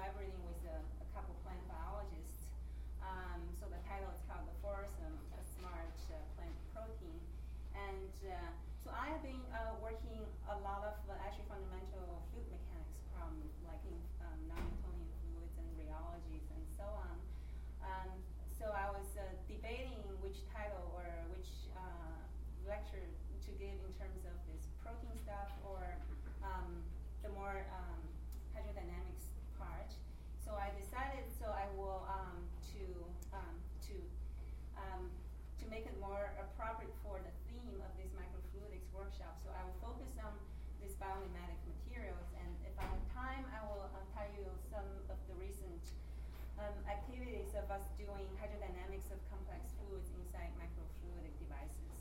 collaborating with a couple plant biologists. So the title is called The Fluorescent, a Smart Plant Protein. And so I have been working a lot of actually fundamental fluid mechanics problems, like in non-Newtonian fluids and rheologies and so on. So I was debating which title or which lecture to give in terms of this protein stuff or the more hydrodynamics part. So I decided, I will to make it more appropriate for the theme of this microfluidics workshop. So I will focus on these biomimetic materials, and if I have time, I will tell you some of the recent activities of us doing hydrodynamics of complex fluids inside microfluidic devices,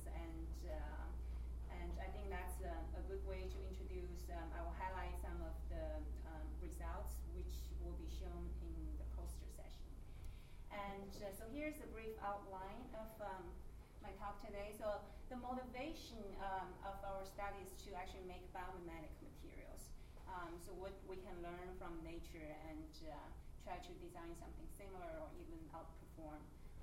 and I think that's a good way to introduce. I will highlight some of the results which will be shown in the poster session. And so here's a brief outline of my talk today. So the motivation of our study is to actually make biomimetic materials. So what we can learn from nature and try to design something similar or even outperform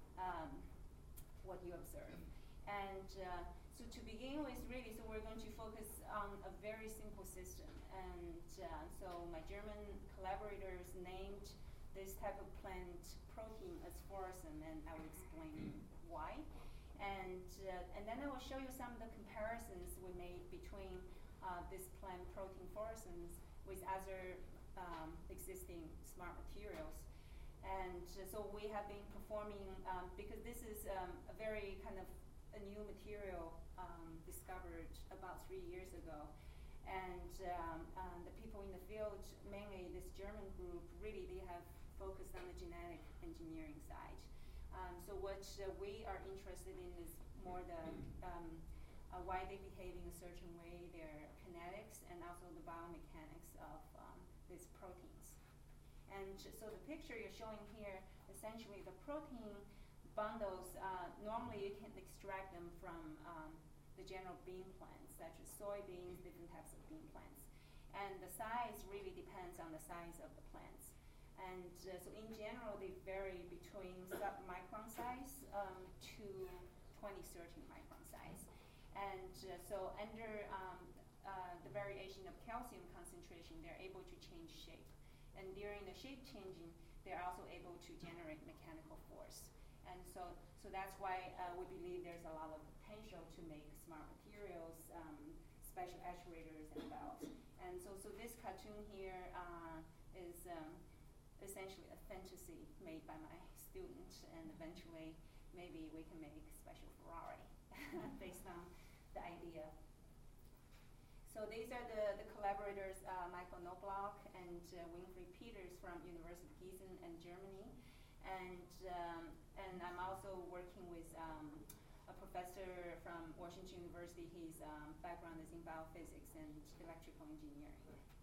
what you observe. And so to begin with, really, so we're going to focus on a very simple system. And so my German collaborators named this type of plant protein as fluorescent, and I will explain why. And then I will show you some of the comparisons we made between this plant protein fluorescence with other existing smart materials. And so we have been performing, because this is a very kind of a new material discovered about 3 years ago. And the people in the field, mainly this German group, really they have focused on the genetic engineering side. So what we are interested in is more the why they behave in a certain way, their kinetics, and also the biomechanics of these proteins. And so the picture you're showing here, essentially the protein bundles, normally you can extract them from the general bean plants, such as soybeans, different types of bean plants. And the size really depends on the size of the plants. And so in general, they vary between sub-micron size to 20-30 micron size. And so under the variation of calcium concentration, they're able to change shape. And during the shape changing, they're also able to generate mechanical force. And so that's why we believe there's a lot of potential to make smart materials, special actuators, and belts. And so this cartoon here is essentially a fantasy made by my student, and eventually maybe we can make a special Ferrari based on the idea. So these are the collaborators, Michael Knobloch and Winfried Peters from University of Gießen in Germany. And I'm also working with a professor from Washington University. His background is in biophysics and electrical engineering.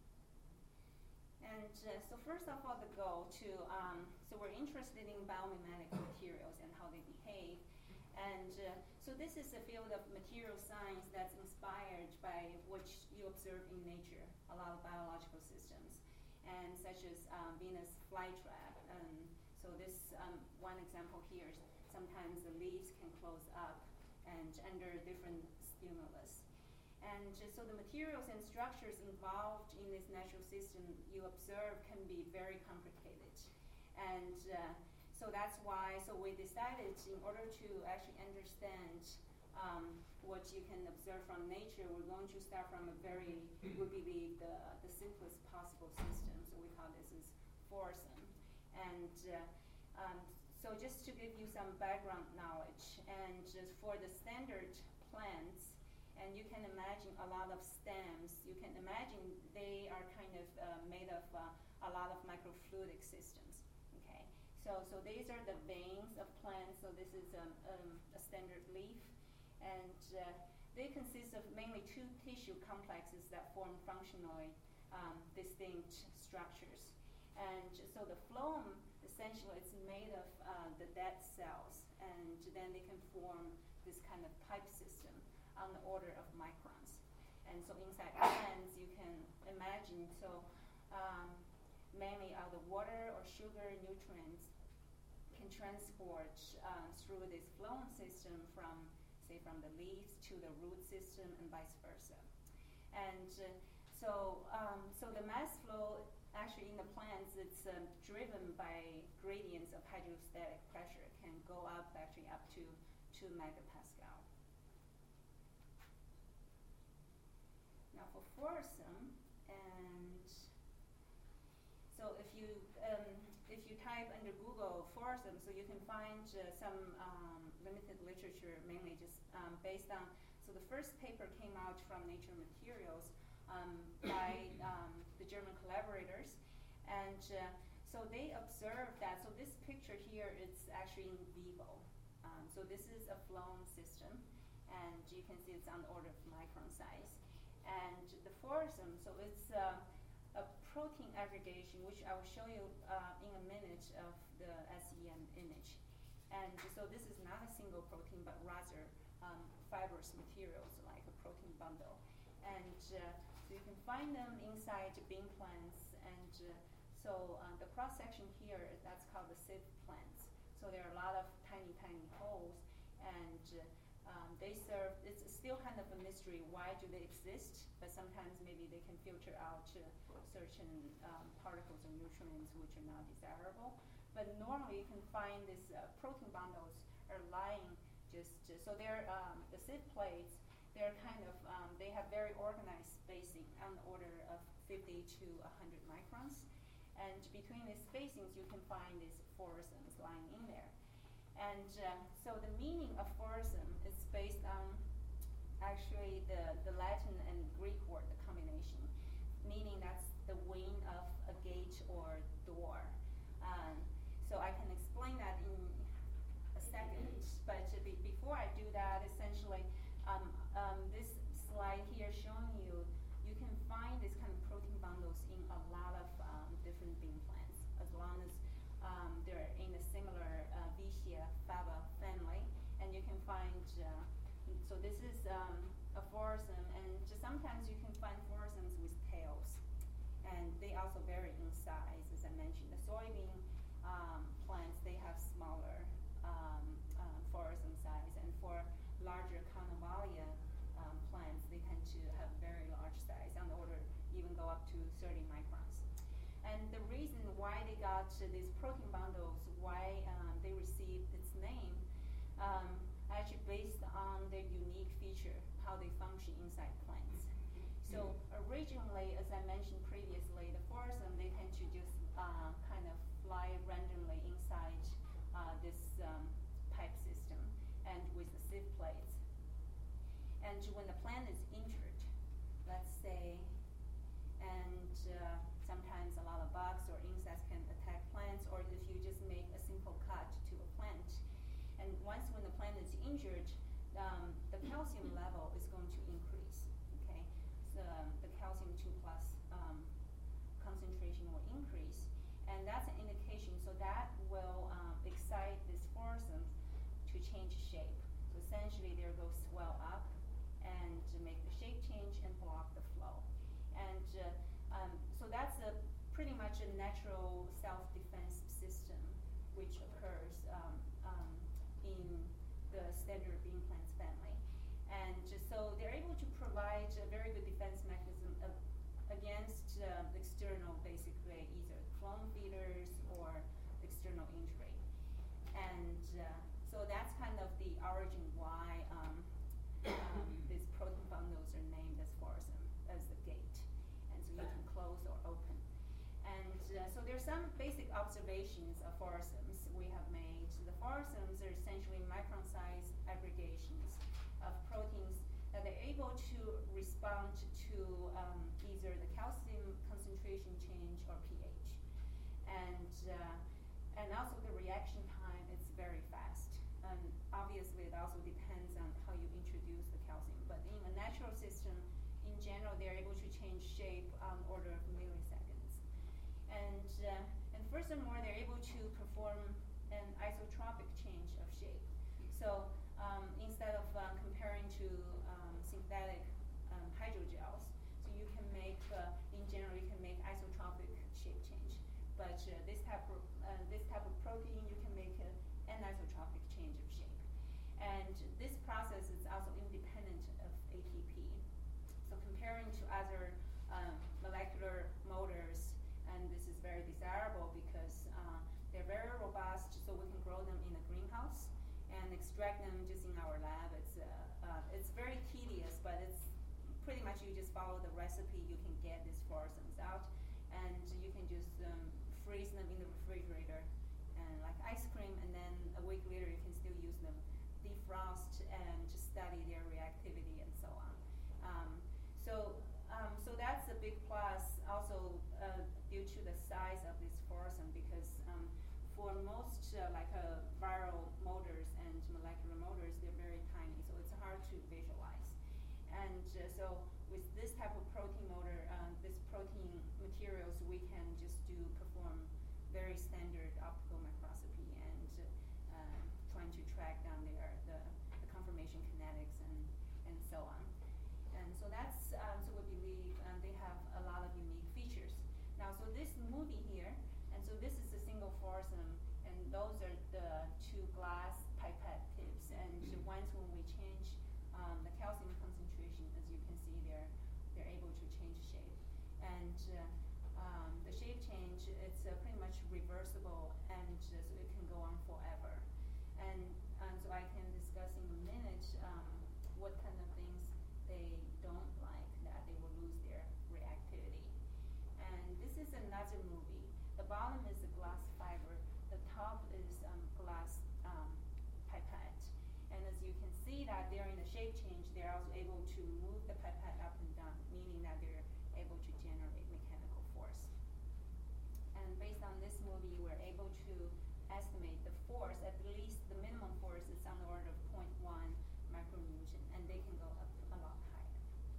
And so first of all, the goal so we're interested in biomimetic materials and how they behave. And so this is a field of material science that's inspired by what you observe in nature, a lot of biological systems, and such as Venus flytrap. So this one example here is sometimes the leaves can close up and under different stimulus. And so the materials and structures involved in this natural system you observe can be very complicated. And so that's why we decided in order to actually understand what you can observe from nature, we're going to start from a very, we believe, the simplest possible system. So we call this is fluorescent. And so just to give you some background knowledge, and just for the standard plants, and you can imagine a lot of stems, you can imagine they are kind of made of a lot of microfluidic systems. Okay, so these are the veins of plants. So this is a standard leaf, and they consist of mainly two tissue complexes that form functionally distinct structures. And so the phloem essentially is made of the dead cells, and then they can form this kind of pipe system on the order of microns. And so inside plants, you can imagine, mainly out of water or sugar nutrients can transport through this phloem system from, say, from the leaves to the root system and vice versa. And so the mass flow actually in the plants, it's driven by gradients of hydrostatic pressure, can go up actually up to 2 megapascal. Now for fluorescence, and so if you type under Google fluorescence, so you can find some limited literature, mainly just based on. So the first paper came out from Nature Materials by the German collaborators, and so they observed that. So this picture here, it's actually in vivo. So this is a phloem system, and you can see it's on the order of micron size. And the fluorescence, so it's a protein aggregation, which I will show you in a minute of the SEM image. And so this is not a single protein, but rather fibrous materials like a protein bundle. And so you can find them inside bean plants. And so the cross section here, that's called the sieve plants. So there are a lot of tiny, tiny holes, and they serve. It's still kind of a mystery. Why do they exist? But sometimes maybe they can filter out certain particles or nutrients which are not desirable. But normally you can find these protein bundles are lying so they're the sieve plates. They're kind of they have very organized spacing on the order of 50 to 100 microns, and between these spacings you can find these fluorescence lying in there. And so the meaning of fluorescence is based on actually the Latin and Greek word, the combination, meaning that's the wing of a gate or door. So I can explain that in a second, but before I do that, essentially, this slide here showing you can find these kind of protein bundles in a lot of different bean plants, as long as they're in a similar Vicia faba family, and you can find. So this is a fluorescence, and sometimes you can find fluorescence with tails, and they also vary in size. As I mentioned, the soybean plants, they have smaller fluorescence size, and for larger Carnavalia plants, they tend to have very large size, on the order even go up to 30 microns. And the reason why they got these protein bundles, why they received its name, actually based on their unique feature, how they function inside plants. So originally, as I mentioned previously, the fluorescence, they tend to just kind of fly randomly inside this pipe system and with the sieve plates. And when the plant is injured, let's say, and sometimes a lot of bugs or insects can attack plants, or if you just make a simple cut to a plant. And once when the plant is injured, the calcium level is going to increase, okay? So the calcium 2+ concentration will increase, and that's an indication, so that will excite this fluorescence to change shape. So essentially, they're going to swell up and to make the shape change and block the flow. And so that's pretty much a natural self-defense system which occurs in the standard bean plants family. And so they're able to provide a very good defense mechanism against external, basically, either clone feeders or external injury. And so that's kind of the origin why these protein bundles are named as fluorescence, as the gate. And so you can close or open. And so there's some basic observations of fluorescence we have made. So the fluorescence are essentially micron-sized aggregations of proteins that are able to respond to either the calcium concentration change or pH. And also the reaction time is very fast. And obviously it also depends on how you introduce the calcium. But in a natural system, in general, they're able to change shape on order of milliseconds. And furthermore, they're able to perform an isotropic change of shape. So instead of comparing to synthetic hydrogels, so you can make, in general, you can make isotropic shape change. pretty much you just follow the recipe, you can get these fluorescents out, and you can just freeze them in the refrigerator, and like ice cream, and then a week later you can still use them, defrost, and to study their reactivity and so on. So that's a big plus. Also, due to the size of this fluorescent, because for most viral motors and molecular motors, they're very tiny, so it's hard to visualize. And so with this type of protein motor, this protein materials, we can just perform very standard optical microscopy and trying to track down the conformation kinetics and so on. And so that's so we believe they have a lot of unique features. Now, so this movie here, and so this is a single fluorescent, and those are the two glass pipette tips. And once when we change the calcium concentration, as you can see, they're able to change shape. And the shape change, it's pretty much reversible, and so it can go on forever. And so I can discuss in a minute what kind of things they don't like, that they will lose their reactivity. And this is another movie. The bottom is a glass fiber. The top is glass pipette. And as you can see that during the shape change, they're also able to move the pipette up and down, meaning that they're able to generate mechanical force. And based on this movie, we're able to estimate the force, at least the minimum force is on the order of 0.1 micronewton, and they can go up a lot higher.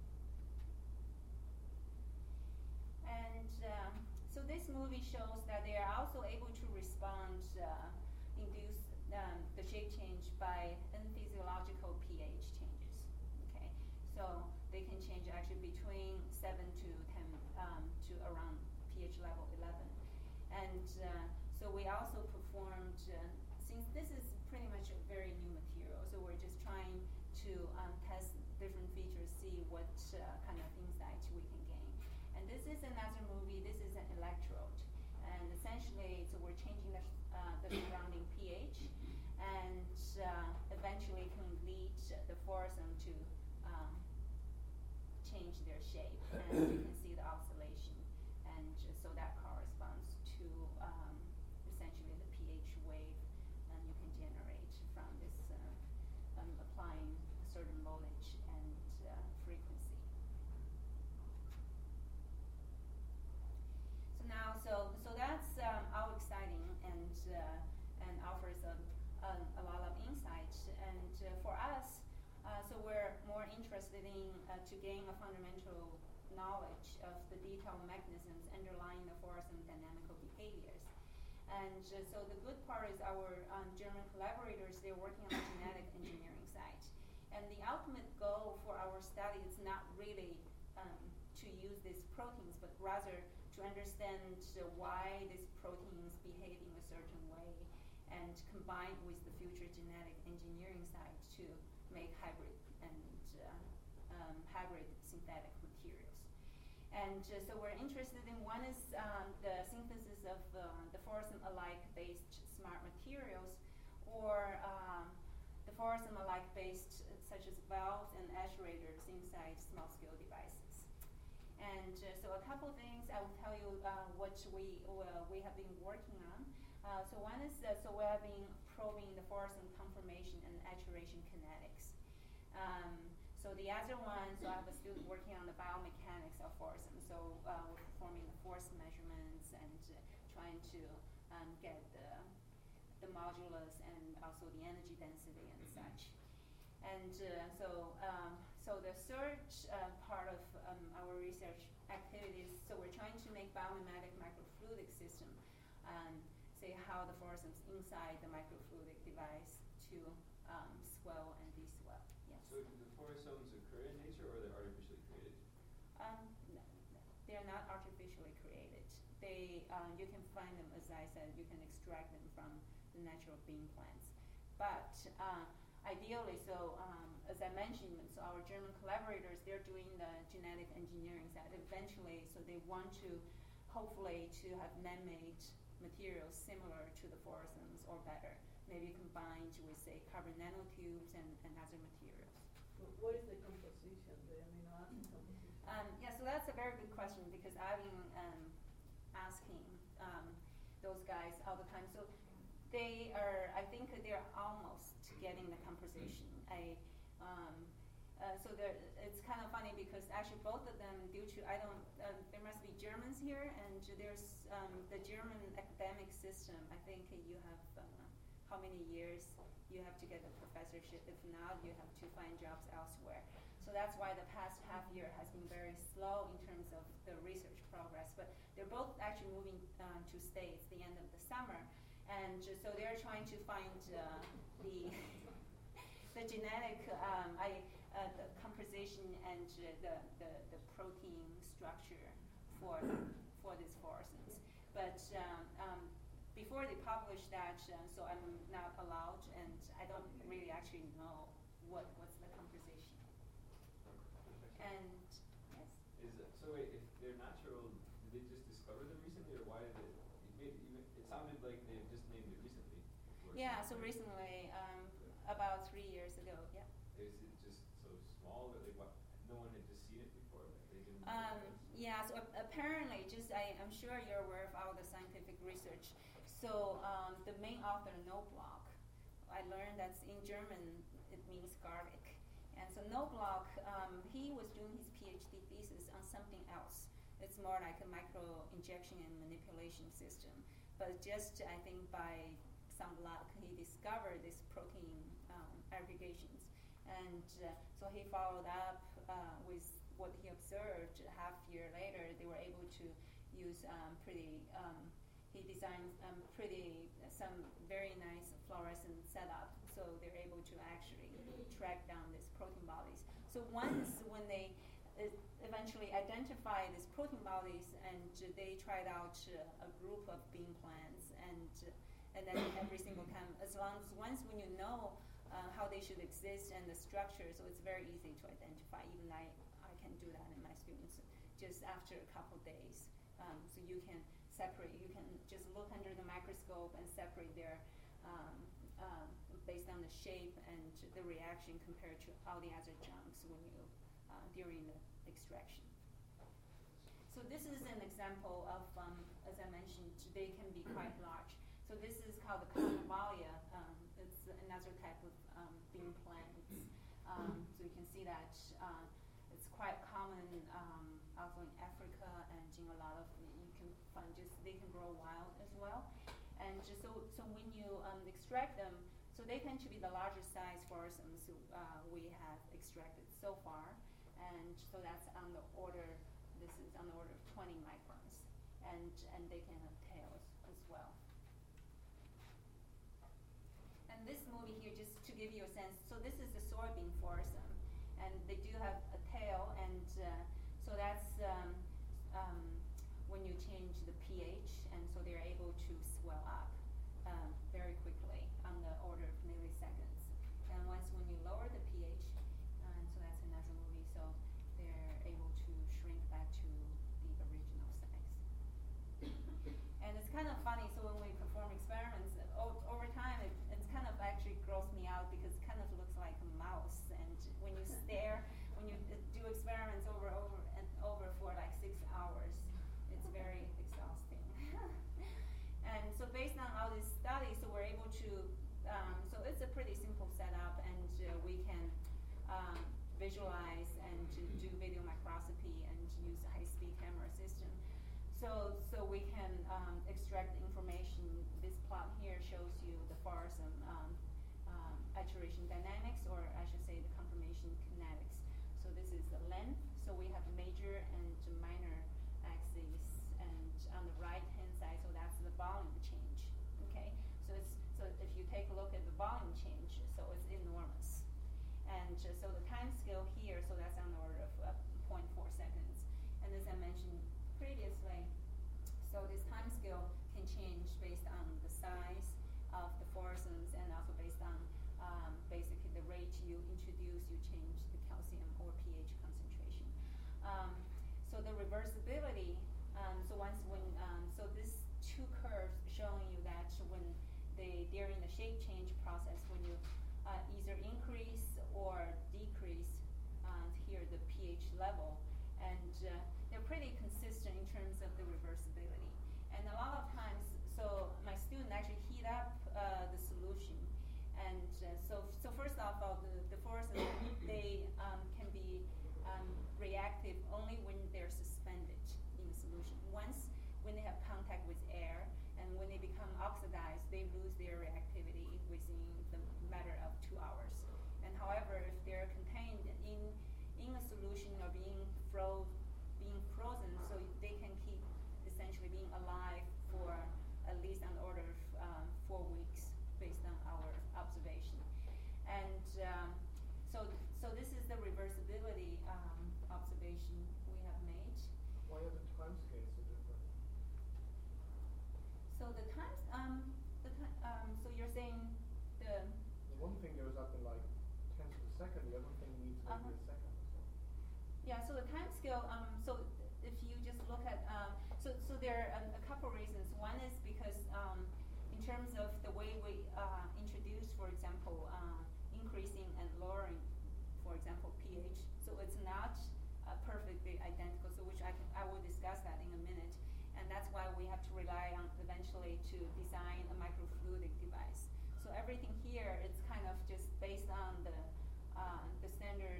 And so this movie shows that they are also able to respond, induce the shape change by unphysiological pH changes. Okay, so they can change actually between 7 to 10 to around pH level 11. And so we also performed, since this is pretty much a very new material, so we're just trying to test different features, see what kind of insights we can gain. And this is another movie. This is an electrode, and essentially, so we're changing the surrounding pH, and eventually can lead the fluorescent to change their shape, and you can see the oscillation, and so that corresponds to essentially the pH wave, and you can generate from this applying a certain voltage and frequency. So that's all exciting and offers a lot of insight. And for us, so we're more interested in to gain a fundamental knowledge of the detailed mechanisms underlying the fluorescent dynamical behaviors. And so the good part is our German collaborators, they're working on the genetic engineering side. And the ultimate goal for our study is not really to use these proteins, but rather to understand why these proteins behave in a certain way, and combine with the future genetic engineering side to make hybrid and hybrid synthetic materials. And so we're interested in one is the synthesis of the fluorescent-alike based smart materials, or the fluorescent-alike based such as valves and actuators inside small-scale devices. And so a couple things I will tell you what we have been working on. So one is so we have been probing the fluorescent conformation and actuation kinetics. So the other one, so I have a student working on the biomechanics of fluorescent. So we're performing the force measurements and trying to get the modulus and also the energy density and such. And so the third part of our research activities, so we're trying to make biomimetic microfluidic system, say how the fluorescence inside the microfluidic device to swell and deswell. Yes. So do the fluorosomes occur in nature, or they're artificially created? No, they're not artificially created. They you can find them, as I said, you can extract them from the natural bean plants. But ideally, so as I mentioned, so our German collaborators, they're doing the genetic engineering side. Eventually, so they want to, hopefully, to have man-made materials similar to the fluorescents or better, maybe combined with, say, carbon nanotubes and other materials. What is the composition, the amino acid composition? very good question because I've been asking those guys all the time. So I think they're almost getting the composition. So it's kind of funny because actually both of them, there must be Germans here, and there's the German academic system. I think you have how many years you have to get a professorship. If not, you have to find jobs elsewhere. So that's why the past half year has been very slow in terms of the research progress. But they're both actually moving to States the end of the summer, and so they're trying to find the genetic the composition and the protein structure for these fluorescents. But before they publish that, so I'm not allowed, and I don't really actually know what's the composition. And yes. So wait, if they're natural, did they just discover them recently, or why did it sounded like they just named it recently. Yeah, so recently, about 3 years ago, yeah. Is it just so small that no one had just seen it before? They didn't. Yeah, so apparently, I'm sure you're aware of all the scientific research. So the main author, Knobloch, I learned that's in German, it means garlic. And so Knobloch, he was doing his PhD thesis on something else. It's more like a micro-injection and manipulation system. But just, I think, by some luck, he discovered this protein aggregations. And so he followed up with what he observed. Half year later, they were able to use he designed some very nice fluorescent setup. So they're able to actually track down these protein bodies. So once when they eventually identify these protein bodies, and they tried out a group of bean plants, and then every single time, as long as once when you know how they should exist and the structure, so it's very easy to identify. Even I can do that in my students just after a couple days. So you can separate, you can just look under the microscope and separate their based on the shape and the reaction compared to all the other chunks when you during the extraction. So this is an example of, as I mentioned, they can be quite large. So this is called the Carnavalia. It's another type of bean plant. So you can see that it's quite common also in Africa, and in a lot of, you can find they can grow wild as well. And so when you extract them, so they tend to be the largest size fluorescents we have extracted so far. And so that's on the order, this is on the order of 20 microns. And they can have tails as well. And this movie here, just to give you a sense, so this is the soybean fluorescent. And they do have a tail, and so that's when you change the pH, and so they're able to swell up very quickly on the order of milliseconds. And once when you lower the pH, and so that's another movie, so they're able to shrink back to the original size. And it's kind of funny, so when we perform experiments, over time it's kind of actually gross me out because it kind of looks like a mouse. And when you stare, when you do experiments over and over for like 6 hours, it's very exhausting. And so based on all these studies, so we're able to, so it's a pretty simple setup, and we can visualize and do video microscopy and use a high-speed camera system. So we can extract the information. This plot here shows you the fluorescent aturation dynamics, or I should say the conformation kinetics. So this is the length. So we have major and minor axes, and on the right-hand side, so that's the volume change. Okay, so if you take a look at the volume change, so it's enormous. And so the time scale here, so that's on the order of 0.4 seconds. And as I mentioned previously, so this time scale can change based on the size of the fluorescents, and also based on basically the rate you introduce, you change the calcium or pH concentration. So the reversibility, so this two curves showing you that when during the shape change process, when you either increase or decrease here the pH level, and they're pretty consistent in terms of the reversibility. And a lot of times, so my student actually heat up the solution. And so first off, the fluorescent, they can be reactive only when they're suspended in the solution. Once, when they have contact with air, and when they become oxidized, they lose their reactivity within the matter of 2 hours. And however, if they're contained in a solution or being frozen, so they can keep essentially being alive for at least on the order of 4 weeks based on our observation. And so this is the reversibility observation we have made. Why are the timescales so different? So the times, so you're saying the one thing goes up in like tenths of a second, the other thing needs maybe a second or so. Yeah, so the time scale, so if you just look at, so there are a couple reasons. One is because in terms of the way we introduce, for example, increasing and lowering, for example, pH, so it's not perfectly identical, so which I will discuss that in a minute. And that's why we have to rely on eventually to design a microfluidic device. So everything here, it's kind of just based on the standard,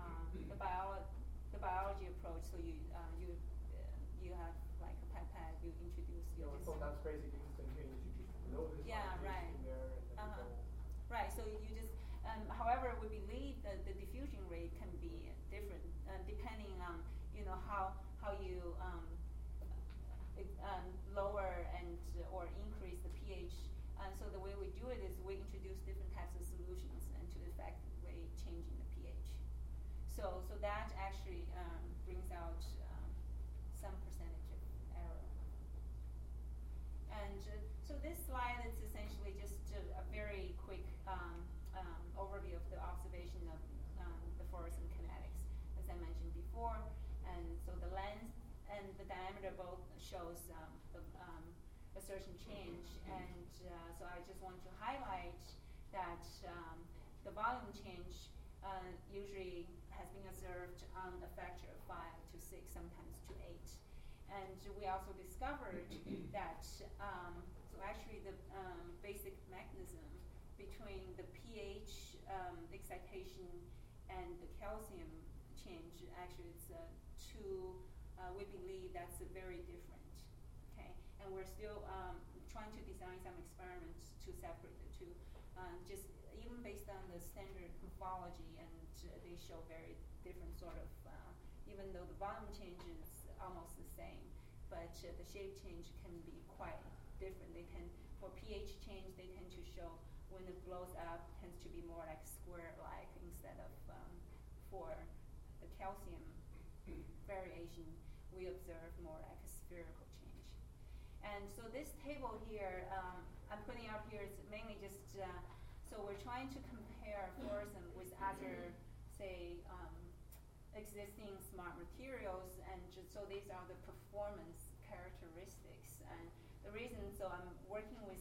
the biology approach. So you have like a pipette, you introduce. I thought that's basically instantaneous. You just blow this yeah, right. in there and then you go. Right. So you just, however, we believe that the diffusion rate can be different depending on how you lower and or increase the pH. So the way we do it is we introduce different types of solutions and to effectively changing the pH. So that actually brings out some percentage of error. And so this slide is essentially just a very quick overview of the observation of the fluorescent kinetics, as I mentioned before. And so the length and the diameter both shows a certain change. And so I just want to highlight that the volume change usually has been observed on a factor of 5 to 6, sometimes to 8. And we also discovered that, so actually the basic mechanism between the pH excitation and the calcium change, actually it's we believe that's very different, okay? And we're still trying to design some experiments to separate the two, just even based on the standard morphology, and they show very different sort of, even though the volume change is almost the same, but the shape change can be quite different. They tend, for pH change, they tend to show when it blows up, tends to be more like square-like instead of for the calcium variation, we observe more like a spherical change. And so this table here, I'm putting out here, is mainly just, so we're trying to compare fluorescent with other, say, existing smart materials, and just so these are the performance characteristics. And the reason, so I'm working with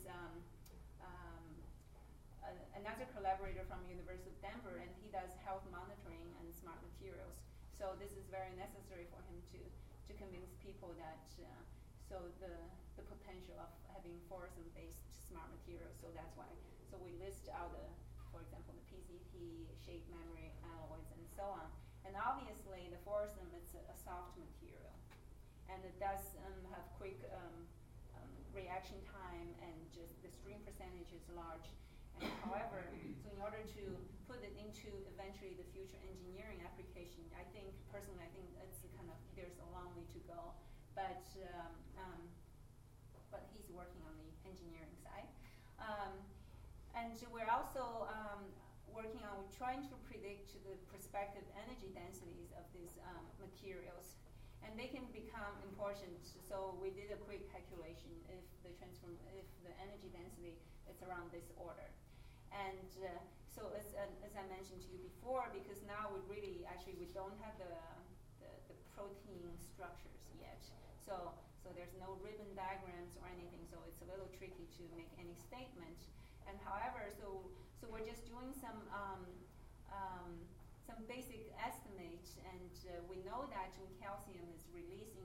another collaborator from University of Denver, and he does health monitoring and smart materials. So this is very necessary for him to convince people that so the potential of having fluorescent-based smart materials. So that's why. So we list out for example, the PCT, shape memory alloys, and so on. And obviously, the fluorescent is a soft material, and it does have quick reaction time, and just the stream percentage is large. And however, so in order to put it into eventually the future engineering application, personally, I think it's kind of, there's a long way to go. But he's working on the engineering side. And we're also working on trying to predict the prospective energy densities of these materials. And they can become important. So we did a quick calculation if the energy density is around this order. And so as I mentioned to you before, because now we don't have the protein structures yet. So there's no ribbon diagrams or anything, so it's a little tricky to make any statement. And however, so we're just doing some basic estimates, and we know that when calcium is releasing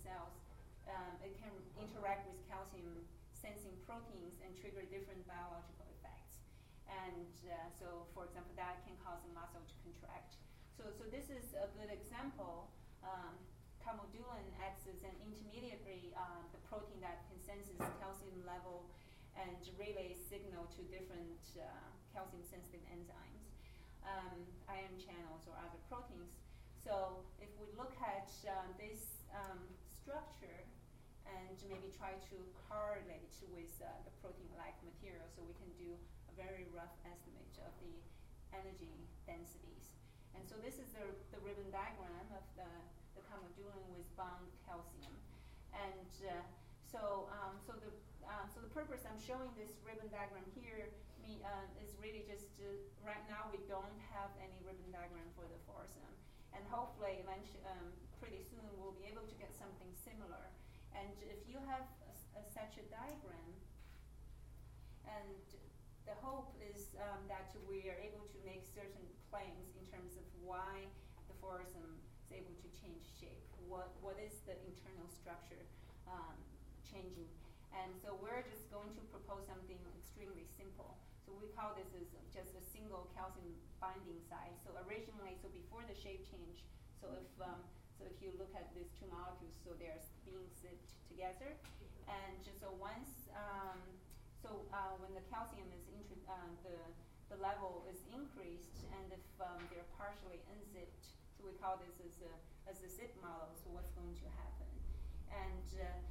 cells, it can interact with calcium sensing proteins and trigger different biological effects. And so, for example, that can cause a muscle to contract. So this is a good example. Calmodulin acts as an intermediary, the protein that can sense calcium level and relay signal to different calcium-sensitive enzymes, ion channels, or other proteins. So if we look at this structure and maybe try to correlate with the protein-like material, so we can do a very rough estimate of the energy densities. And so this is the ribbon diagram of the calmodulin with bound calcium. And so the purpose I'm showing this ribbon diagram here is really just right now we don't have any ribbon diagram for the fluorescent, and hopefully eventually, pretty soon we'll be able to get something similar. And if you have such a diagram, and the hope is that we are able to make certain claims in terms of why the fluorescent is able to change shape. What is the internal structure changing? And so we're just going to propose something extremely simple. So we call this as just a single calcium binding site. So originally, so before the shape change, so if you look at these two molecules, so they're being zipped together, and so once when the calcium is the level is increased, and if they're partially unzipped, so we call this as a zip model. So what's going to happen? And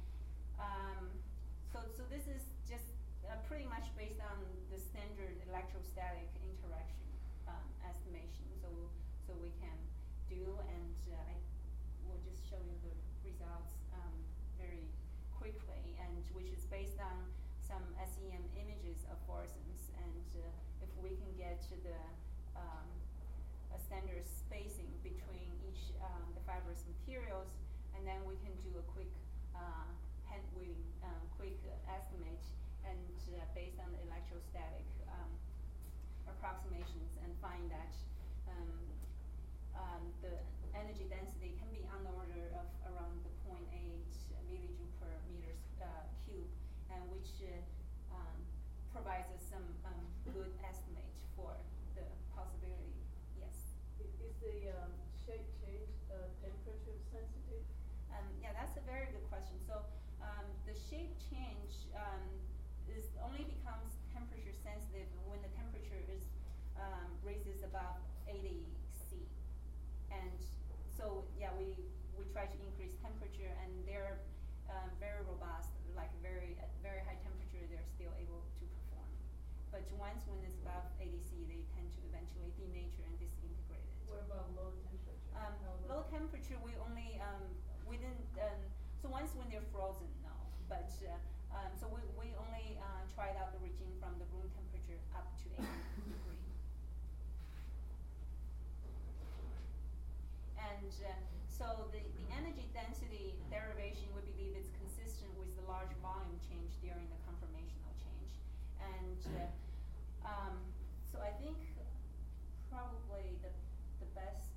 so this is just pretty much based on the standard electrostatic interaction estimation. So we can do, and I will just show you the results very quickly, and which is based on some SEM images of fluorescence, and if we can get to the a standard spacing between each the fibrous materials, and then we can do a quick hand-waving quick estimate, and based on the electrostatic approximations, and find that the energy density can be on the order of around the 0.8 millijoule per meter cube, and which provides us some good estimate for the possibility. Yes? Is the shape change temperature sensitive? Yeah, that's a very good question. So the shape change is only becomes temperature sensitive when the temperature is raises above 80 C. And so yeah, we try to increase temperature, and they're very robust, like very high temperature, they're still able to perform. But once when it's above 80 C, they tend to eventually denature and disintegrate it. What about low temperature? Low temperature, we only so once when they're frozen, no. But so we only tried out the regime from the room temperature up to 80 degrees. And so the energy density derivation, we believe it's consistent with the large volume change during the conformational change. And so I think probably the best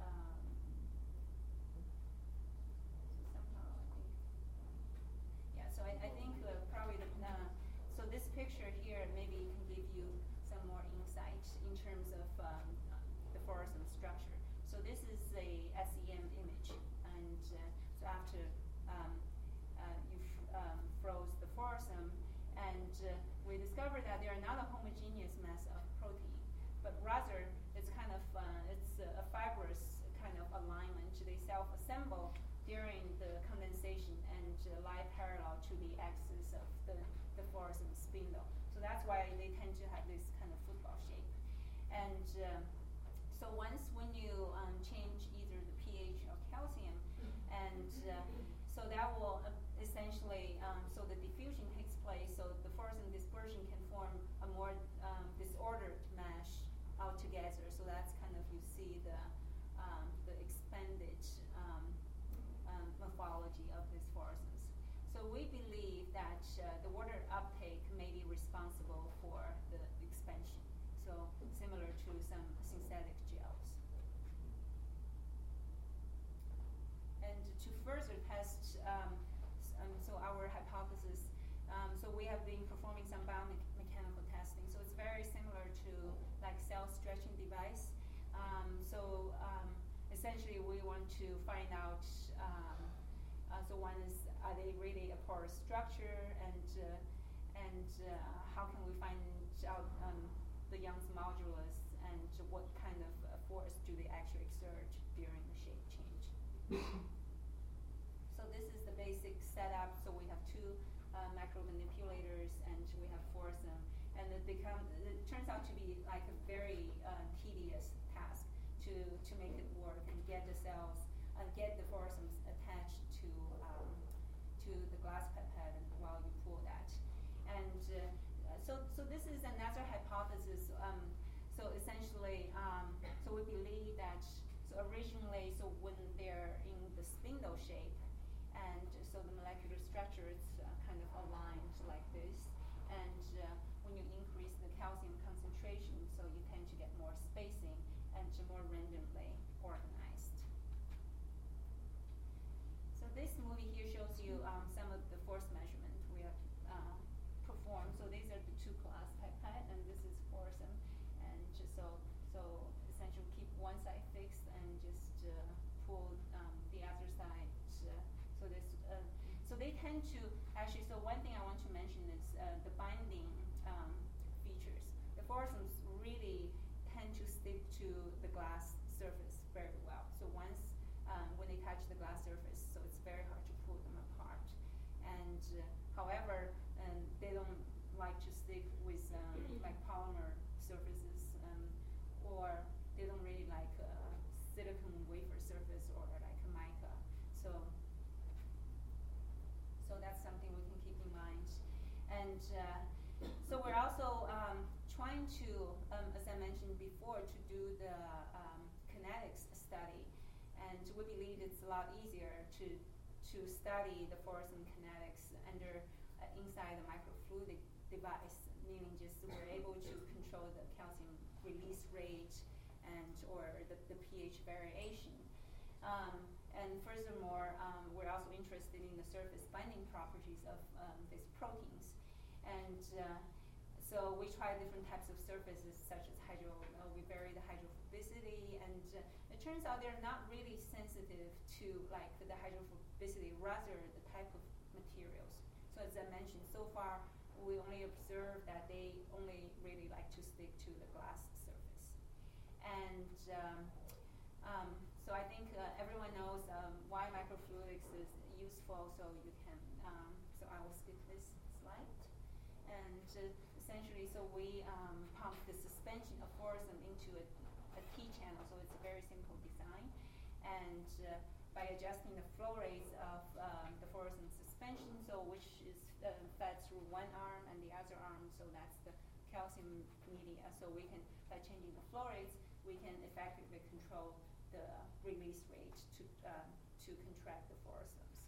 I think probably so this picture here maybe can give you some more insight in terms of the fluorescent structure. So this is a SEM image, and so after you froze the fluorescent, and we discovered that they are not a homogeneous mass of protein, but rather it's kind of it's a fibrous kind of alignment. They self-assemble during the condensation and lie parallel to the axis of the fluorescent spindle. So that's why they tend to have this kind of football shape. And so once when you change either the pH or calcium, and so that will essentially, so the diffusion takes place, so the fluorescent dispersion can form a more disordered mesh altogether. So that's kind of, you see the expanded morphology of these fluorescents. So we believe that the water uptake may be responsible for the expansion, so similar to some synthetic gels. And to further test, so our hypothesis, so we have been performing some biomechanical testing. So it's very similar to like cell stretching device. Essentially we want to find out, so one is, are they really a porous structure, and how can we find out the Young's modulus, and what kind of force do they actually exert during the shape change. So this is the basic setup. So we have two micromanipulators, and we have foursome, and it turns out to be like a very tedious task to make it work and get the cells, get the foursomes attached to the glass pipette while you pull that. And so this is another hypothesis. So essentially, so we believe that, so originally, so when they're in the spindle shape, and so the molecular structure is kind of aligned like this, and when you increase the calcium concentration, so you tend to get more spacing and more randomly organized. So this movie here shows you some of the force measurement we have performed. So these are the two glass pipette, and this is foursome, and so essentially keep one side fixed and just pull the other side. So they tend to actually. So one thing I want to mention is the binding features. The foursomes really tend to stick to the glass surface very well. So once when they touch the glass surface, so it's very hard to pull them apart. And however, they don't like to stick with like polymer surfaces, or they don't really like silicone wafer surface or like a mica. So that's something we can keep in mind. And so we're also trying to, as I mentioned before, to do the kinetics study. And we believe it's a lot easier to study the foursome kinetics inside the microfluidic device, meaning just we're able to control the calcium release rate or the pH variation. And furthermore, we're also interested in the surface binding properties of these proteins. And so we try different types of surfaces, such as we vary the hydrophobicity, and it turns out they're not really sensitive to like the hydrophobicity, rather the type of materials. So as I mentioned, so far we only observe that they only really like to stick to the glass surface. And so I think everyone knows why microfluidics is useful, so you can, so I will skip this slide. And essentially, so we pump the suspension of foursome into a T-channel, so it's a very simple design. And by adjusting the flow rates of the foursome suspension, so which is fed through one arm and the other arm, so that's the calcium media. So we can, by changing the flow rates, we can effectively control the release rate to contract the foursome.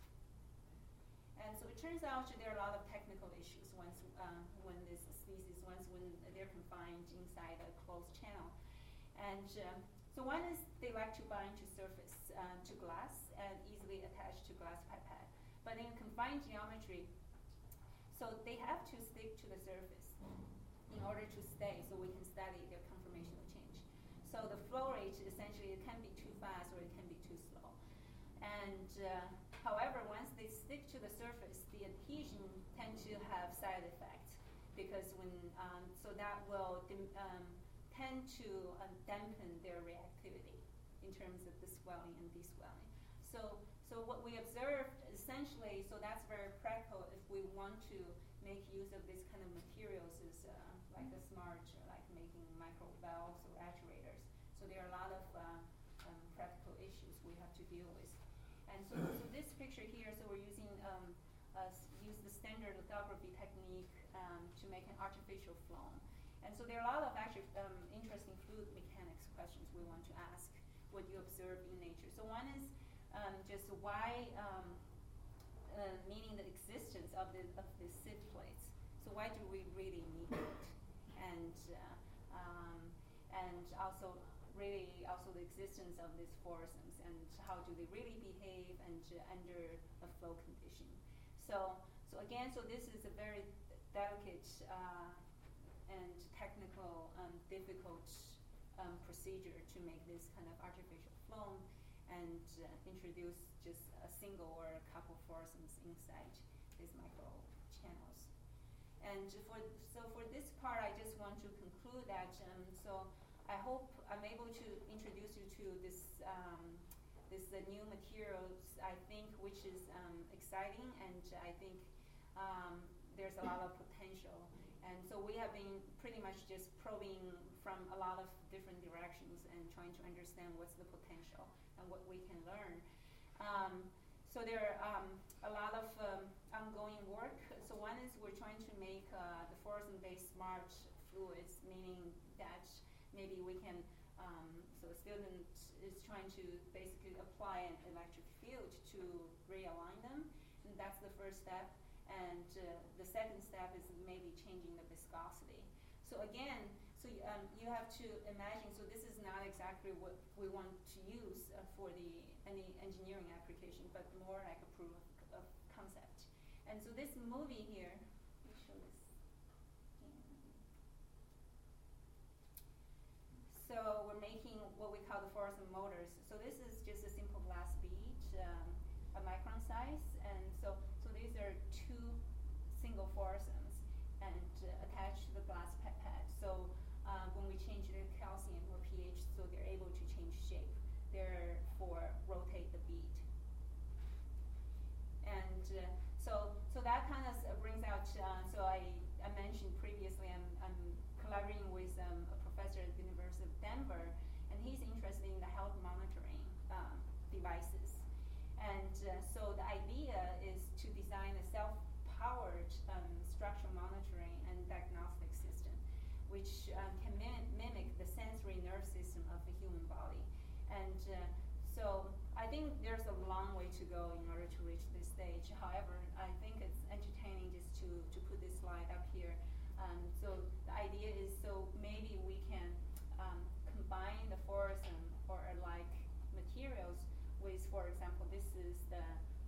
And so it turns out there are a lot of technical issues when this species, when they're confined inside a closed channel. And so one is they like to bind to surface, to glass, and easily attach to glass pipette. But in confined geometry, so they have to stick to the surface in order to stay, so we can study their conformational change. So the flow rate, essentially, it can be too fast or it can be too slow. And however, once they stick to the surface, the adhesion tend to have side effects, because so that will tend to dampen their reactivity in terms of the swelling and deswelling. So what we observed essentially, so that's very practical if we want to make use of this kind of materials, is like a smart, like making micro valves or actuators. So there are a lot of practical issues we have to deal with. And so this picture here, so we're using use the standard lithography technique to make an artificial flow. And so there are a lot of actually interesting fluid mechanics questions we want to ask, what you observe in nature. So one is just why, meaning the existence of the sieve plates. So why do we really need it? And also the existence of these foursome, and how do they really behave, and under a flow condition. So again, this is a very delicate and technical, difficult procedure to make this kind of artificial foam and introduce just a single or a couple fluorescents inside these micro channels. And for this part, I just want to conclude that. So I hope I'm able to introduce you to this new materials. I think which is exciting, and I think there's a lot of potential. And so we have been pretty much just probing from a lot of different directions and trying to understand what's the potential and what we can learn. So there are a lot of ongoing work. So one is we're trying to make the fluorescent-based smart fluids, meaning that maybe we can, so a student is trying to basically apply an electric field to realign them, and that's the first step. And the second step is maybe changing the viscosity. So again, you have to imagine, so this is not exactly what we want to use for any engineering application, but more like a proof of concept. And so this movie here, let me show this. So we're making what we call the fluorescent motors. So this is just a simple glass bead, a micron size, and so these are two single fluorescents and attached to the glass pipette. So when we change the calcium or pH, so they're able to change shape, therefore rotate the bead. And so that kind of brings out. So I mentioned previously, I'm collaborating with a professor at the University of Denver, and he's interested in the health monitoring devices. And so the idea is to design a self-powered structural monitoring and diagnostic system, which can mimic the sensory nerve system of the human body. And so I think there's a long way to go in order to reach this stage. However, I think it's entertaining just to put this slide up here. So the idea is, so maybe we can combine the fluorescent or like materials with, for example, this is the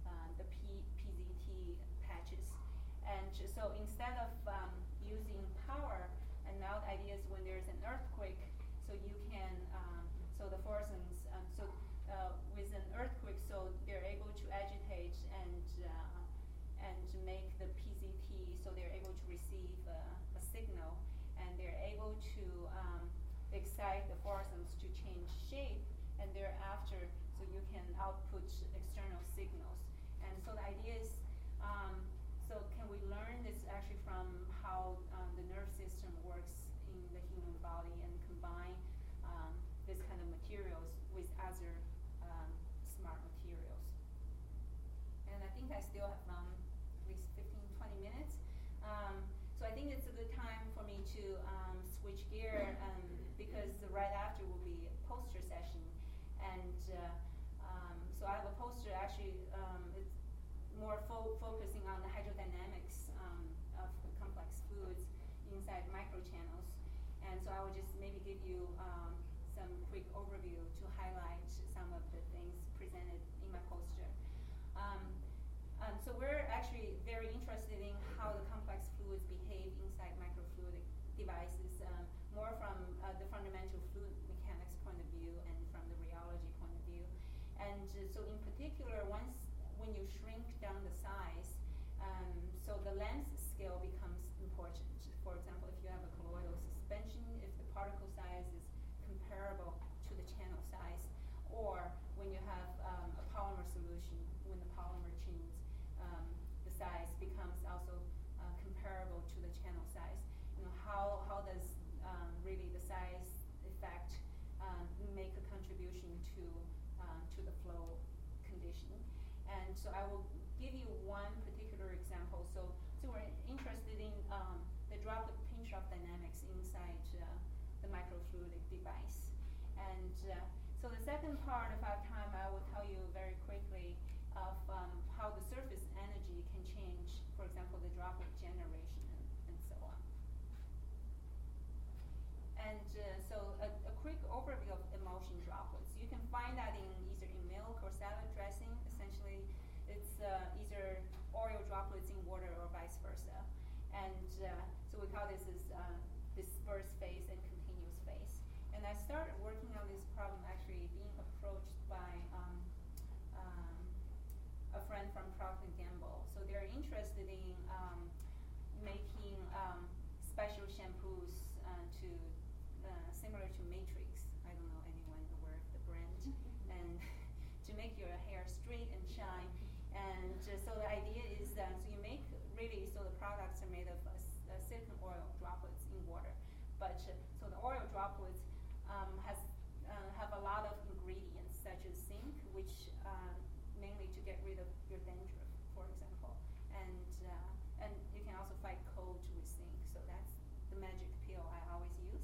PZT patches. And so instead of using power, and now the idea is when there's an earthquake, so you can, so the fluorescents, with an earthquake, so they're able to agitate and make the PZT, so they're able to receive a signal, and they're able to excite the fluorescents to change shape, and thereafter, so you can output external signals. And so the idea is, so can we learn this actually from how the nerve system works in the human body and combine this kind of materials with other smart materials? And I think I still have at least 15-20 minutes. So I think it's a good time for me to switch gear because right after will be a poster session. And so I have a poster actually, it's more focusing on the hydrodynamics of the complex fluids inside microchannels. And so I will just maybe give you some quick overview to highlight some of the things presented in my poster. So we're actually very interested in how the complex fluids behave inside microfluidic devices, more from the fundamental fluid mechanics point of view and from the rheology point of view. And so in particular, when you shrink down the size, so the length scale becomes important. For example, if you have a colloidal suspension, if the particle size is comparable to the channel size, or when you have a polymer solution, when the polymer changes, the size becomes also comparable to the channel size. You know, how does really the size effect make a contribution to the flow condition? And so I will give you one particular example. So we're interested in the droplet pinch-off dynamics inside the microfluidic device. And so the second part, if I have time, I will tell you very quickly of how the surface energy can change, for example, the droplet generation and so on. And so a quick overview of emulsion droplets. You can find that in either in milk or salad dressing. Essentially, And so we call this as dispersed phase and continuous phase. And I started working on this problem actually being approached by a friend from Procter & Gamble. So they're interested in making special shampoos to similar to Matrix. I don't know anyone aware of the brand. And to make your hair straight and shine. And so the idea is so you make really, so the products are made of silicone oil droplets in water. But so the oil droplets have a lot of ingredients such as zinc, which mainly to get rid of your dandruff, for example. And you can also fight cold with zinc. So that's the magic pill I always use.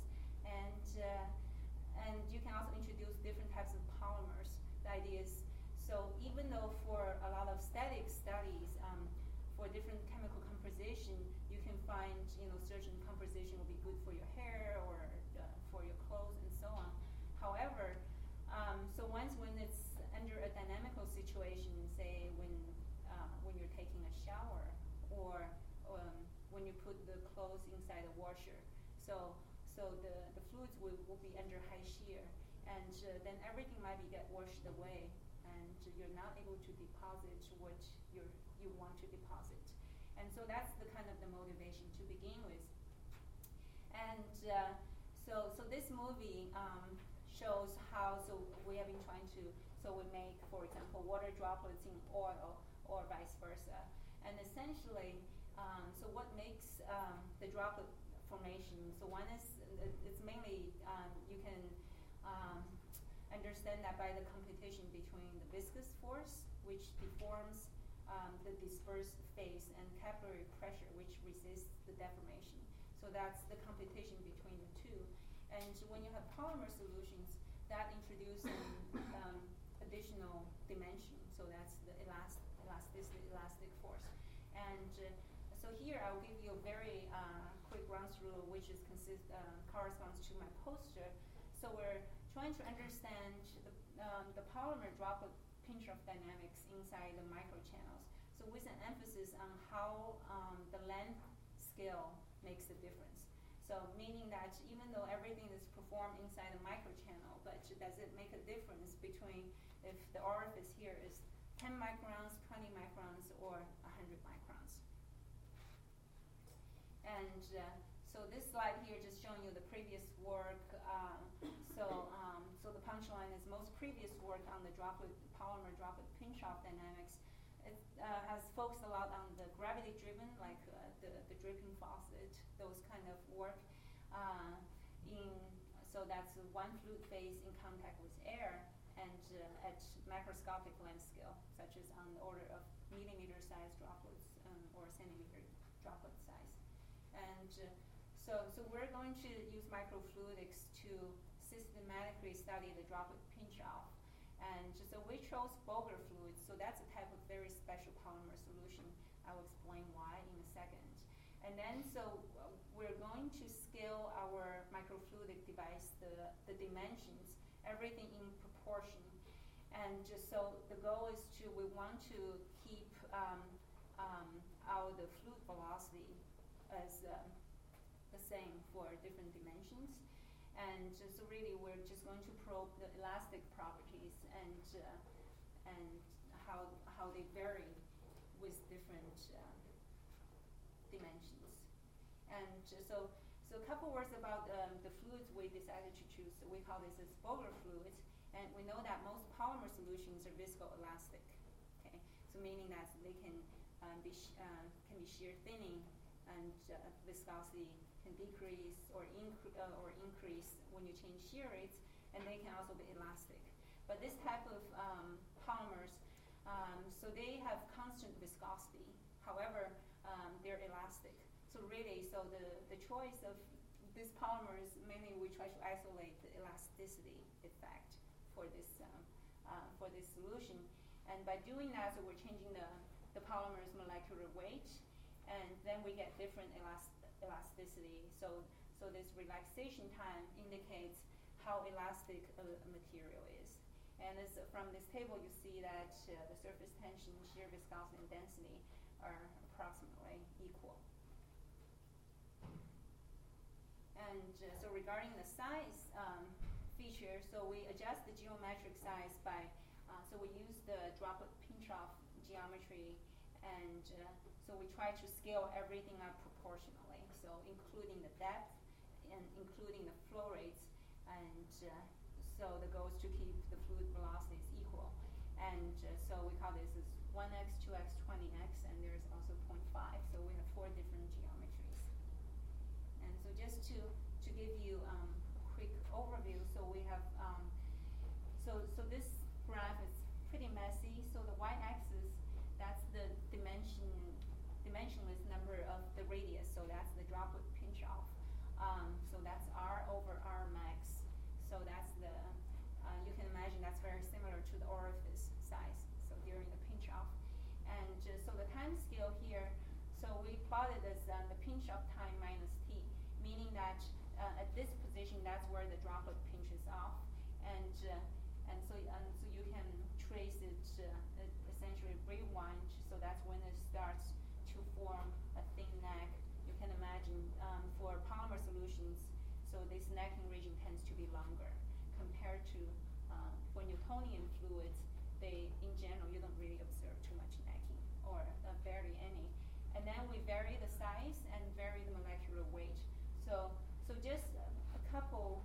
And you can also introduce different types of polymers. The idea is, so even though for a lot of static studies, for different chemical composition, you can find, certain composition will be good for your hair or for your clothes and so on. However, so when it's under a dynamical situation, say when you're taking a shower or when you put the clothes inside a washer, so the fluids will be under high shear, and then everything might get washed away, and you're not able to deposit what you want to deposit. And so that's the kind of the motivation to begin with. And so this movie shows how, so we have been trying to, so we make, for example, water droplets in oil or vice versa. And essentially, so what makes the droplet formation, so one is, it's mainly, you can understand that by the computation between the viscous force, which deforms the dispersed phase, and capillary pressure, which resists the deformation. So that's the computation between the two. And when you have polymer solutions, that introduce additional dimension. So that's the elastic force. And so here I'll give you a very quick run through, which is corresponds to my poster. So we're trying to understand the polymer droplet pinch-off dynamics inside the microchannels. So with an emphasis on how the length scale makes a difference. So meaning that even though everything is performed inside a microchannel, but does it make a difference between if the orifice here is 10 microns, 20 microns, or 100 microns? And so this slide here just showing you the previous work. So the punchline is most previous work on the polymer droplet pinch-off dynamics. It has focused a lot on the gravity-driven, like the dripping faucet, those kind of work. So that's one fluid phase in contact with air, and at macroscopic length scale, such as on the order of millimeter-sized droplets or centimeter droplet size. And so we're going to use microfluidics to systematically study the droplet pinch-off. And so we chose Vogler fluids, so that's a type of very special polymer solution. I will explain why in a second. And then so we're going to scale our microfluidic device, the dimensions, everything in proportion. And just so the goal is we want to keep the fluid velocity as the same for different dimensions. And so really we're just going to probe the elastic properties and how they vary with different dimensions. And so a couple words about the fluids we decided to choose. So we call this as Vogler fluids, and we know that most polymer solutions are viscoelastic. Okay, so meaning that they can be shear thinning, and viscosity can decrease or increase when you change shear rates, and they can also be elastic. But this type of polymers, so they have constant viscosity. However, they're elastic. So really, so the choice of these polymers, mainly we try to isolate the elasticity effect for this solution. And by doing that, so we're changing the polymer's molecular weight, and then we get different elasticity. So this relaxation time indicates how elastic a material is. And from this table, you see that the surface tension, shear viscosity, and density are approximately equal. And so regarding the size feature, so we adjust the geometric size by, so we use the droplet pinch-off geometry, and so we try to scale everything up proportionally, so including the depth and including the flow rates, and so the goal is to keep the fluid velocities equal. And so we call this as 1x, 2x, 20x, and there's also 0.5, so we have 4 different geometries. And so just to give you a quick overview, so we have, so this graph is pretty messy. So the y-axis, that's the dimensionless number of the radius, so that's the droplet pinch-off. So that's R over R max. So that's the, you can imagine that's very similar to the orifice size, so during the pinch-off. And so the time scale here, so we plotted as the pinch-off time minus t, meaning that at this position, that's where the droplet pinches off. And so you can trace it essentially rewind, so that's when it starts to form a thin neck. You can imagine for polymer solutions, so this necking region tends to be longer compared to for Newtonian fluids. They, in general, you don't really observe too much necking, or barely any. And then we vary the size and vary the molecular weight. So just a couple,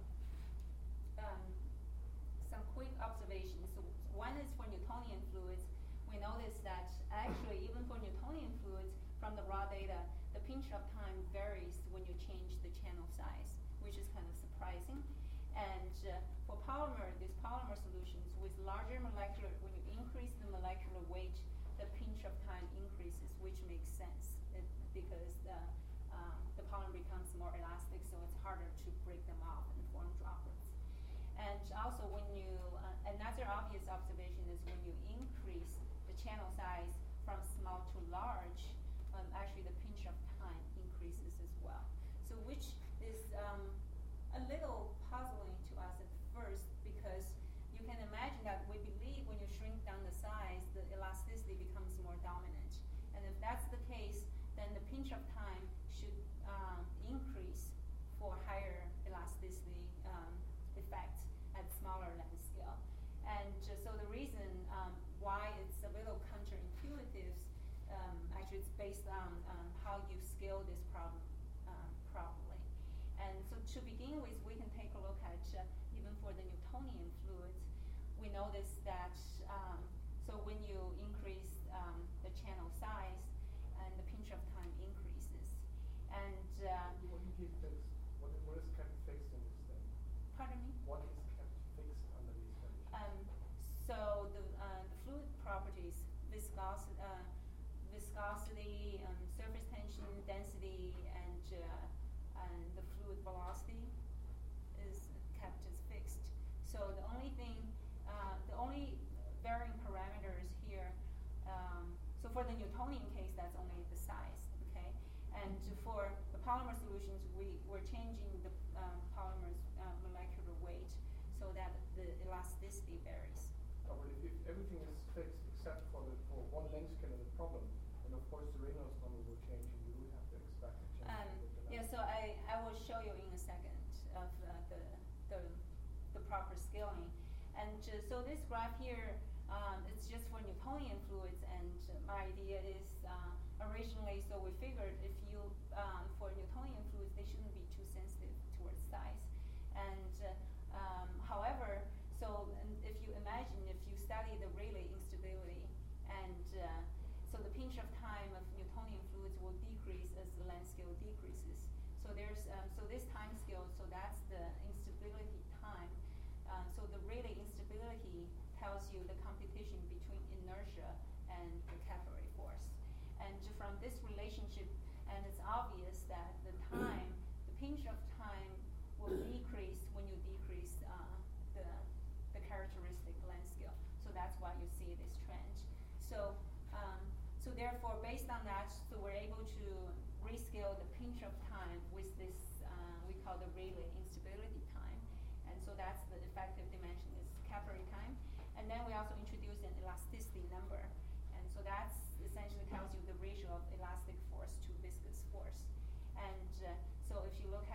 some quick observations. So one is for Newtonian fluids. We noticed that actually, even for Newtonian fluids, from the raw data, the pinch-off time varies when you change the channel size, which is kind of surprising. And for these polymer solutions with larger molecular, when you increase the molecular weight, the pinch-off time increases, which makes sense because the polymer becomes more elastic, so it's harder to break them off and form droplets. And also, when you another obvious observation is when you increase the channel size from small to large, actually the pinch-off time increases as well. So which is a little puzzling to us at first, because you can imagine that we believe when you shrink down the size, the elasticity becomes more dominant. And if that's the case, then the pinch-off time should increase for higher elasticity effects at smaller length scale. And so the reason why it's a little counterintuitive, actually it's based on how you scale this problem properly. And so to begin with, we can take a look at even for the Newtonian fluids, we notice that so when you increase the channel size, and the pinch-off time increases. And what do you keep fixed? What is kept fixed in this thing? pardon me? What is kept fixed under these conditions? So the fluid properties, viscosity, surface tension, density, and the fluid velocity is kept as fixed. So the only thing, the only varying parameters here, so for the Newtonian case, that's only the size, okay? And for the polymer solutions, we're changing the polymer's molecular weight so that the elasticity varies. But if everything is fixed except for one length scale of the problem, then of course the Reynolds number will change, and you would have to expect a change. Yeah, so I will show you in a second of the proper scaling. And so this graph here, it's just for Newtonian fluids, and my idea is originally, so we figured if you, for Newtonian fluids, they shouldn't be too sensitive towards size. And however, so if you imagine, if you study the Rayleigh instability, and so the pinch-off time of Newtonian fluids will decrease as the length scale decreases. So there's, so this time scale, so that's the instability time. So the Rayleigh instability tells you the competition between inertia and the capillary force. And from this relationship, and it's obvious that the time, the pinch-off time will decrease when you decrease the characteristic length scale. So that's why you see this trend. So so therefore, based on that, so we're able to rescale the pinch-off time with this, we call the Rayleigh instability time. And so that's the effective dimension is capillary time. And then we also introduce an elasticity number. And so that's essentially tells you the ratio of elastic force to viscous force. And so if you look at this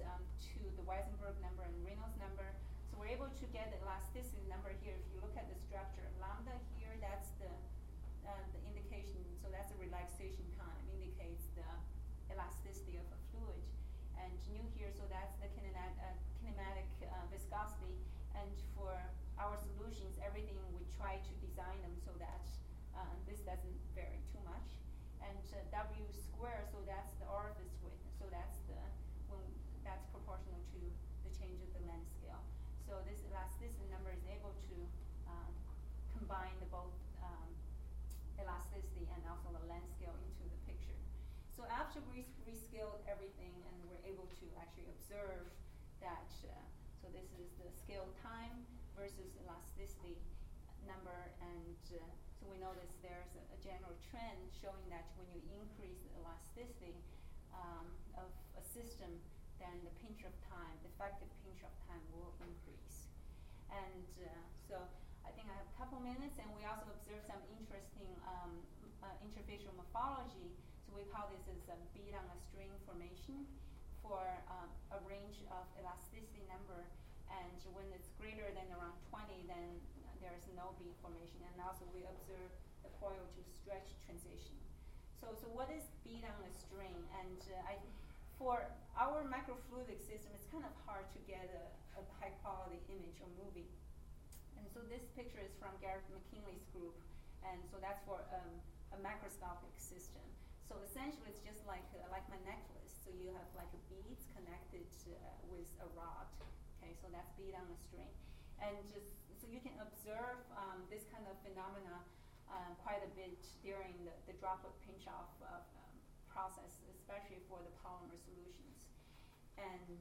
to the Weisenberg number and Reynolds number. So we're able to get the elasticity number here. If you look at the structure, lambda here, that's the indication. So that's the relaxation time, indicates the elasticity of a fluid. And nu here, so that's the kinematic viscosity. And for our solutions, everything we try to design them so that this doesn't vary too much. And W squared, so that's the orifice width. So that's that's proportional to the change of the length scale. So this elasticity number is able to combine both elasticity and also the length scale into the picture. So after we rescaled everything and we're able to actually observe that, so this is the scale time versus elasticity number, and so we notice there's a general trend showing that when you increase the elasticity of a system, then the pinch of time, the effective pinch of time will increase. And so I think I have a couple minutes, and we also observed some interesting interfacial morphology. So we call this as a bead on a string formation for a range of elasticity number. And when it's greater than around 20, then there's no bead formation. And also we observe the coil to stretch transition. So what is bead on a string? And for our microfluidic system, it's kind of hard to get a high quality image or movie. And so this picture is from Garrett McKinley's group. And so that's for a macroscopic system. So essentially it's just like my necklace. So you have like beads connected with a rod. Okay, so that's bead on a string. And just so you can observe this kind of phenomena quite a bit during the droplet pinch-off process, especially for the polymer solutions. And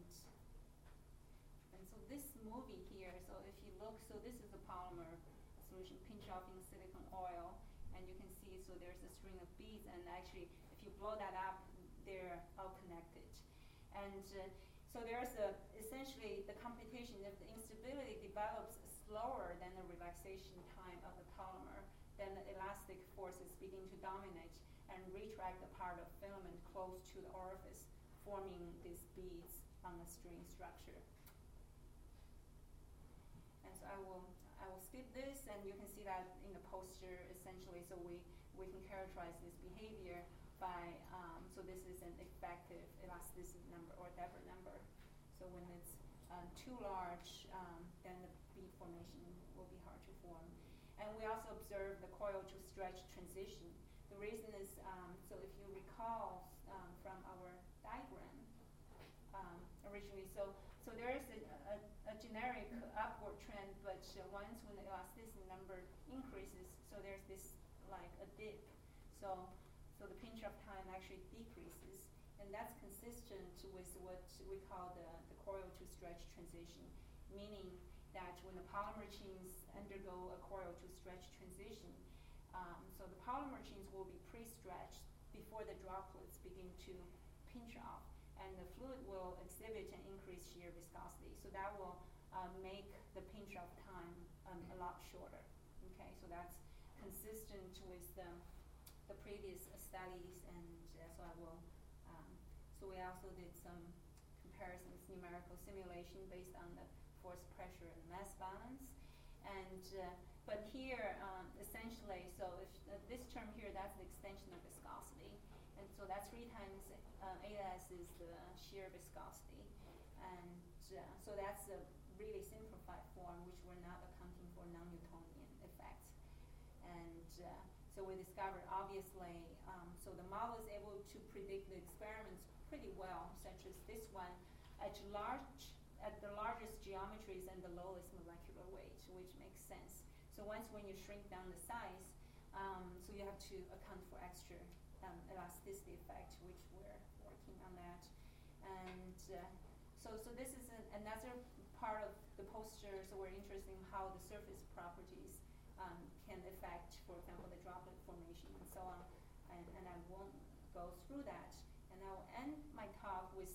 so this movie here, so if you look, so this is a polymer solution pinch-off in silicone oil, and you can see, so there's a string of beads, and actually, if you blow that up, they're all connected. And so there's essentially the computation of the instability develops slower than the relaxation time of the polymer, then the elastic forces begin to dominate and retract the part of filament close to the orifice, forming these beads on the string structure. And so I will skip this, and you can see that in the poster essentially. So we can characterize this behavior by so this is an effective elasticity number or Deborah number. So when it's too large, then the bead formation will be hard to form. And we also observe the coil to stretch transition. The reason is, so if you recall from our diagram originally, so there is a generic upward trend, but once when the elasticity number increases, so there's this like a dip. So the pinch of time actually decreases, and that's consistent with what we call the coil to stretch transition, meaning that when the polymer chains undergo a coil to stretch transition, so the polymer chains will be pre-stretched before the droplets begin to pinch off, and the fluid will exhibit an increased shear viscosity. So that will make the pinch off time a lot shorter. Okay, so that's consistent with the previous studies, and so I will. So we also did some comparisons, numerical simulation based on the force, pressure, and mass balance, and but here essentially, so if this term here, that's the extension of viscosity, and so that's 3 times AS is the shear viscosity, and so that's a really simplified form, which we're not accounting for non-Newtonian effects, and so we discovered obviously, so the model is able to predict the experiments pretty well, such as this one, at the largest geometries and the lowest molecular weight, which makes sense. So once when you shrink down the size, so you have to account for extra elasticity effect, which we're working on that. And so this is another part of the poster. So we're interested in how the surface properties can affect, for example, the droplet formation and so on. And I won't go through that. And I will end my talk with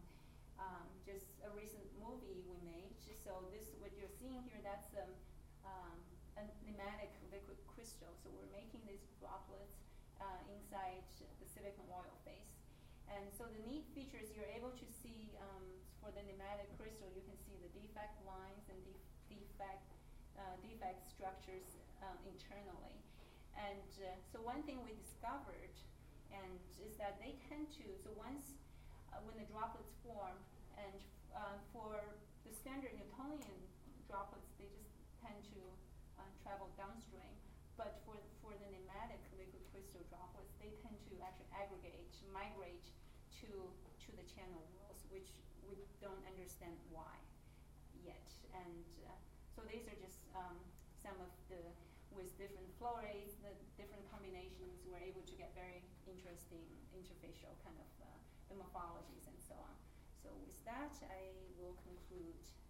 just a recent movie we made. So this, what you're seeing here, that's a pneumatic liquid crystal. So we're making these droplets inside the silicon oil phase. And so the neat feature is you're able to see, for the nematic crystal, you can see the defect lines and defect structures internally. And so one thing we discovered and is that they tend to, so once when the droplets form, and for the standard Newtonian droplets, they just tend to travel downstream. But for the nematic liquid crystal droplets, they tend to actually aggregate, migrate to the channel walls, which we don't understand why yet. And so these are just some of the, with different flow rates, the different combinations, we're able to get very interesting interfacial kind of the morphologies and so on. So with that, I will conclude